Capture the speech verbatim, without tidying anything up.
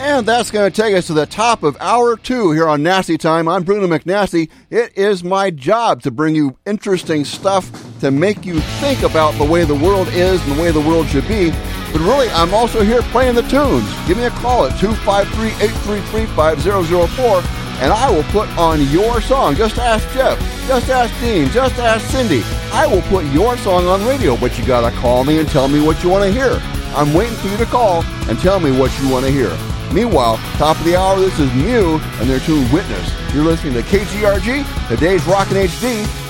And that's going to take us to the top of hour two here on Nasty Time. I'm Bruno McNasty. It is my job to bring you interesting stuff to make you think about the way the world is and the way the world should be. But really, I'm also here playing the tunes. Give me a call at two five three, eight three three, five zero zero four, and I will put on your song. Just ask Jeff. Just ask Dean. Just ask Cindy. I will put your song on radio, but you got to call me and tell me what you want to hear. I'm waiting for you to call and tell me what you want to hear. Meanwhile, top of the hour, this is Mew and their tune Witness. You're listening to K G R G, today's Rockin' H D,